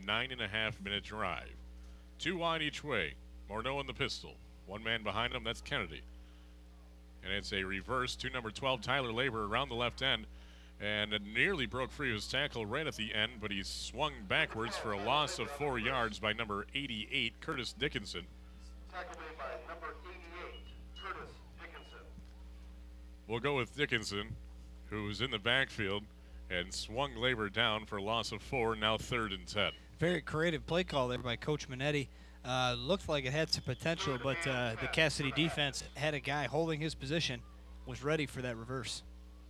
9.5-minute drive. 2 wide each way. Morneau in the pistol. One man behind him, that's Kennedy. And it's a reverse to number 12, Tyler Labor, around the left end. And it nearly broke free of his tackle right at the end, but he swung backwards for a loss of 4 yards by number 88, Curtis Dickinson. Tackle made by number 88, Curtis Dickinson. We'll go with Dickinson, who's in the backfield and swung Labor down for a loss of 4, now 3rd and 10. Very creative play call there by Coach Minetti. Looked like it had some potential, but the Cassidy defense had a guy holding his position, was ready for that reverse.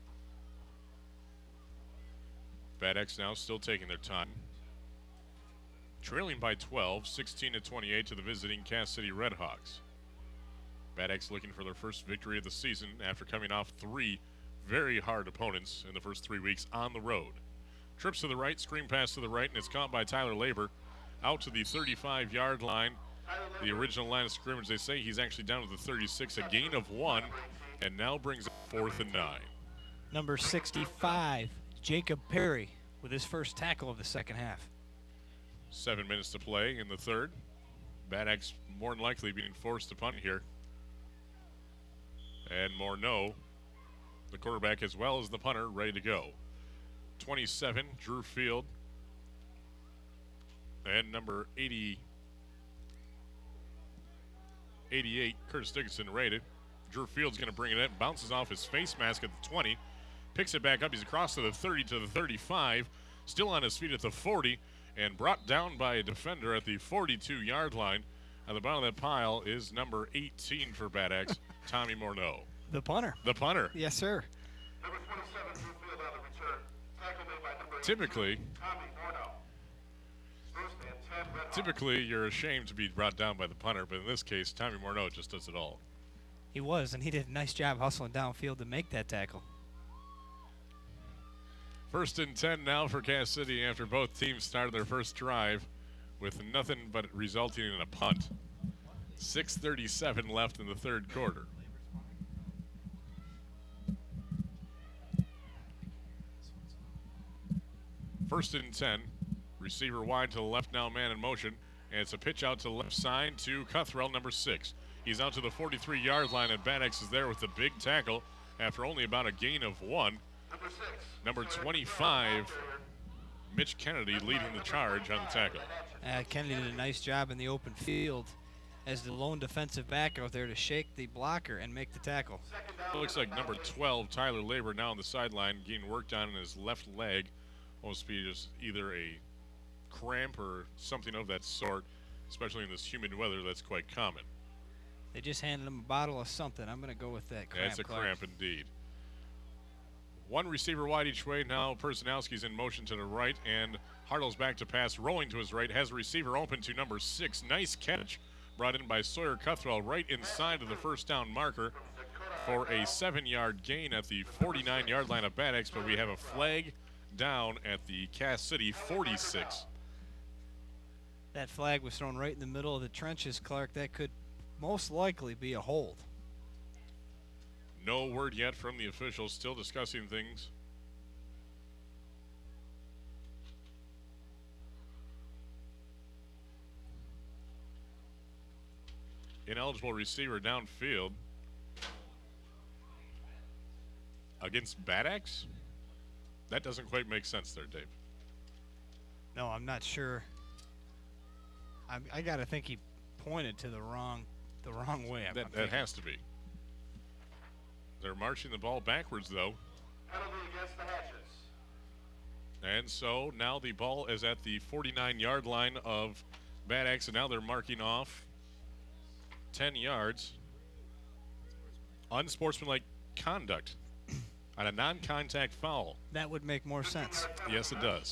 Bad X now still taking their time. Trailing by 12, 16-28 to the visiting Cass City Redhawks. Bad X looking for their first victory of the season after coming off 3 very hard opponents in the first 3 weeks on the road. Trips to the right, screen pass to the right, and it's caught by Tyler Labor out to the 35-yard line. The original line of scrimmage, they say he's actually down to the 36, a gain of 1, and now brings it 4th and 9. Number 65, Jacob Perry, with his first tackle of the second half. 7 minutes to play in the third. Bad X more than likely being forced to punt here. And Morneau, the quarterback as well as the punter, ready to go. 27, Drew Field. And number 88, Curtis Dickinson rated. Drew Field's going to bring it in, bounces off his face mask at the 20. Picks it back up. He's across to the 30 to the 35. Still on his feet at the 40. And brought down by a defender at the 42-yard line. At the bottom of that pile is number 18 for Bad X, Tommy Morneau. The punter. The punter. Yes, sir. Number 27, Drew Field on the return. Tackle made by number 18, Typically, Tommy Morneau. First and 10, Red Hawks. typically you're ashamed to be brought down by the punter, but in this case, Tommy Morneau just does it all. He was, and he did a nice job hustling downfield to make that tackle. 1st and 10 now for Cass City after both teams started their first drive with nothing but resulting in a punt. 6:37 left in the third quarter. First and 10. Receiver wide to the left now, man in motion. And it's a pitch out to the left side to Cuthrell, number 6. He's out to the 43-yard line, and Bad X is there with the big tackle after only about a gain of 1. Number 25, Mitch Kennedy leading the charge on the tackle. Kennedy did a nice job in the open field as the lone defensive back out there to shake the blocker and make the tackle. It looks like number 12, Tyler Labor, now on the sideline, getting worked on in his left leg. Almost be just either a cramp or something of that sort, especially in this humid weather. That's quite common. They just handed him a bottle of something. I'm going to go with that cramp. That's a Clark. cramp indeed. One receiver wide each way. Now Personowski's in motion to the right, and Hartle's back to pass, rolling to his right. Has a receiver open to number 6. Nice catch brought in by Sawyer Cuthrell right inside of the first down marker for a 7-yard gain at the 49-yard line of Bad X, but we have a flag down at the Cass City 46. That flag was thrown right in the middle of the trenches, Clark. That could most likely be a hold. No word yet from the officials, still discussing things. Ineligible receiver downfield against Bad X? That doesn't quite make sense there, Dave. No, I'm not sure. I got to think he pointed to the wrong way. That has to be. They're marching the ball backwards, though. Penalty against the Hatches. And so now the ball is at the 49-yard line of Bad X, and now they're marking off 10 yards. Unsportsmanlike conduct on a non-contact foul. That would make more sense. Yes, it does.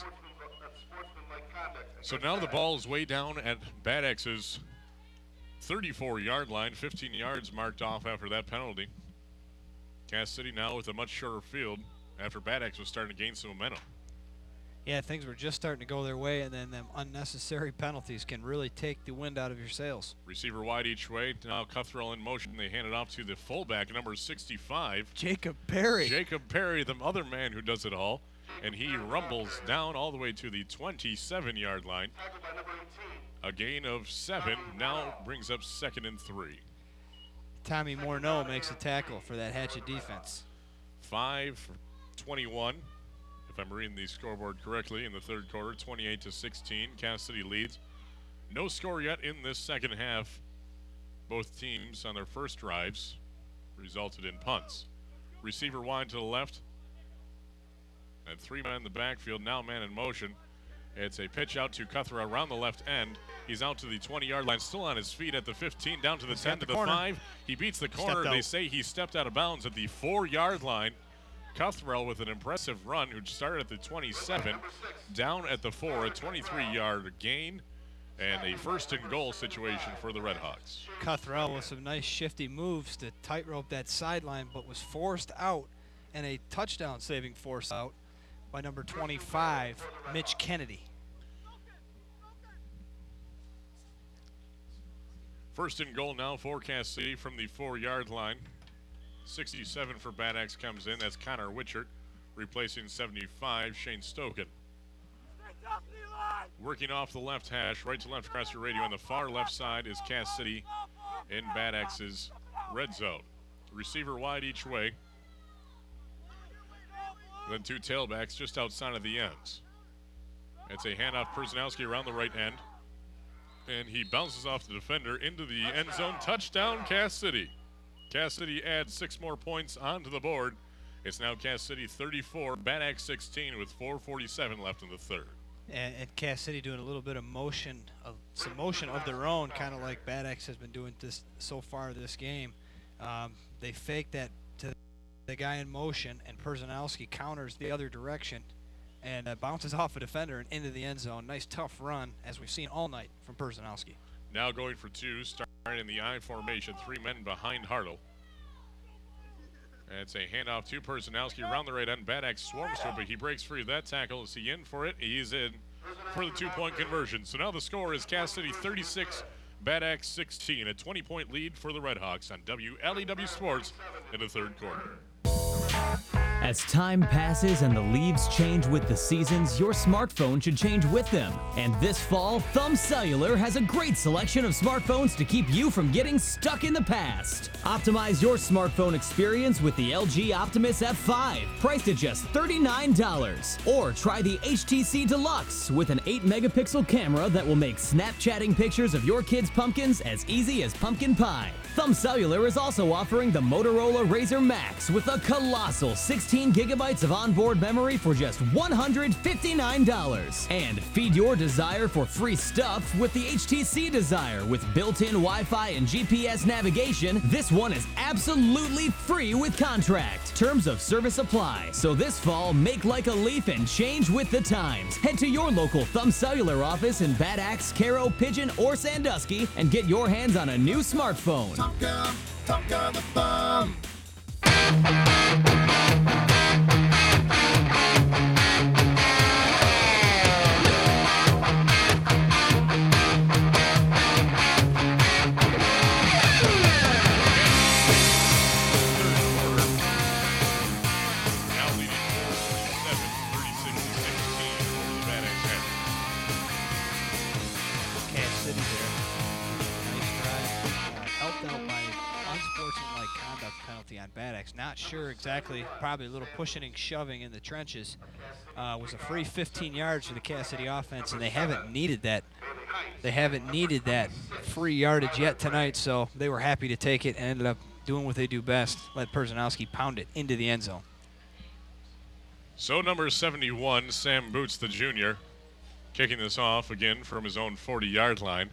So now the ball is way down at Bad X's 34-yard line, 15 yards marked off after that penalty. Cass City now with a much shorter field after Bad X was starting to gain some momentum. Yeah, things were just starting to go their way, and then them unnecessary penalties can really take the wind out of your sails. Receiver wide each way. Now Cuthrell in motion. They hand it off to the fullback, number 65. Jacob Perry. Jacob Perry, the other man who does it all. and he rumbles down all the way to the 27-yard line. Tackled by number 18. A gain of 7 now brings up 2nd and 3. Tommy Morneau makes a tackle for that Hatchet defense. 5:21, if I'm reading the scoreboard correctly, in the third quarter, 28-16. Cass City leads. No score yet in this second half. Both teams on their first drives resulted in punts. Receiver wide to the left. And 3 men in the backfield, now man in motion. It's a pitch out to Cuthra around the left end. He's out to the 20-yard line, still on his feet at the 15, down to the 10, to the 5. He beats the corner. They say he stepped out of bounds at the 4-yard line. Cuthrell with an impressive run, who started at the 27, down at the 4, a 23-yard gain, and a 1st and goal situation for the Redhawks. Cuthrell with some nice shifty moves to tightrope that sideline, but was forced out, and a touchdown saving force out by number 25, Mitch Kennedy. 1st and goal now for Cass City from the 4-yard line. 67 for Bad Axe comes in. That's Connor Witchert, replacing 75, Shane Stoken. Working off the left hash, right to left across your radio. On the far left side is Cass City in Bad Axe's red zone. Receiver wide each way. Then 2 tailbacks just outside of the ends. It's a handoff, Przanowski around the right end. And he bounces off the defender into the end zone. Touchdown, Cass City. Cass City adds 6 more points onto the board. It's now Cass City 34, Bad Axe 16 with 4:47 left in the third. And Cass City doing a little bit of motion, some motion of their own, kind of like Bad Axe has been doing this so far this game. They fake that to the guy in motion, and Przanowski counters the other direction and bounces off a defender and into the end zone. Nice tough run, as we've seen all night from Przanowski. Now going for 2, starting in the I formation, 3 men behind Hartle. And it's a handoff to Przanowski around the right end. Bad Axe swarms to it, but he breaks free of that tackle. Is he in for it? He's in for the 2-point conversion. So now the score is Cass City 36, Bad Axe 16. A 20-point lead for the Redhawks on WLEW Sports in the third quarter. As time passes and the leaves change with the seasons, your smartphone should change with them. And this fall, Thumb Cellular has a great selection of smartphones to keep you from getting stuck in the past. Optimize your smartphone experience with the LG Optimus F5, priced at just $39. Or try the HTC Deluxe with an 8-megapixel camera that will make Snapchatting pictures of your kids' pumpkins as easy as pumpkin pie. Thumb Cellular is also offering the Motorola Razr Max with a colossal 16 gigabytes of onboard memory for just $159. And feed your desire for free stuff with the HTC Desire with built-in Wi-Fi and GPS navigation. This one is absolutely free with contract. Terms of service apply. So this fall, make like a leaf and change with the times. Head to your local Thumb Cellular office in Bad Axe, Caro, Pigeon, or Sandusky and get your hands on a new smartphone. Top Gun the Thumb. Now leading 4:37, 36-16 over the Bad Axe Hatchet. Cass City there. Nice drive. Helped out by unsportsmanlike conduct penalty on Bad Axe. Not sure exactly. Probably a little pushing and shoving in the trenches. Was a free 15 yards for the Cass City offense, and they haven't needed that. They haven't needed that free yardage yet tonight, so they were happy to take it and ended up doing what they do best. Let Przanowski pound it into the end zone. So number 71, Sam Boots, the junior, kicking this off again from his own 40-yard line.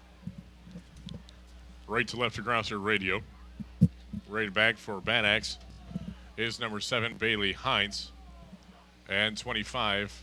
Right to left across your radio. Right back for Bad Axe is number 7, Bailey Hines. And 25,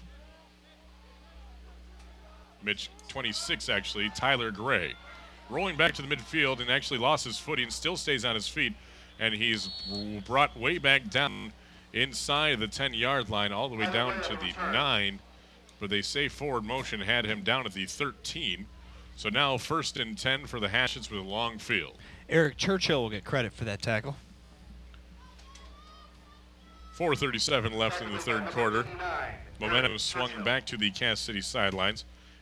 26 actually, Tyler Gray. Rolling back to the midfield and actually lost his footing, still stays on his feet, and he's brought way back down inside the 10-yard line, all the way down to the 9. But they say forward motion had him down at the 13. So now 1st and 10 for the Hatchets with a long field. Eric Churchill will get credit for that tackle. 4:37 left in the third quarter. Momentum swung back to the Cass City sidelines.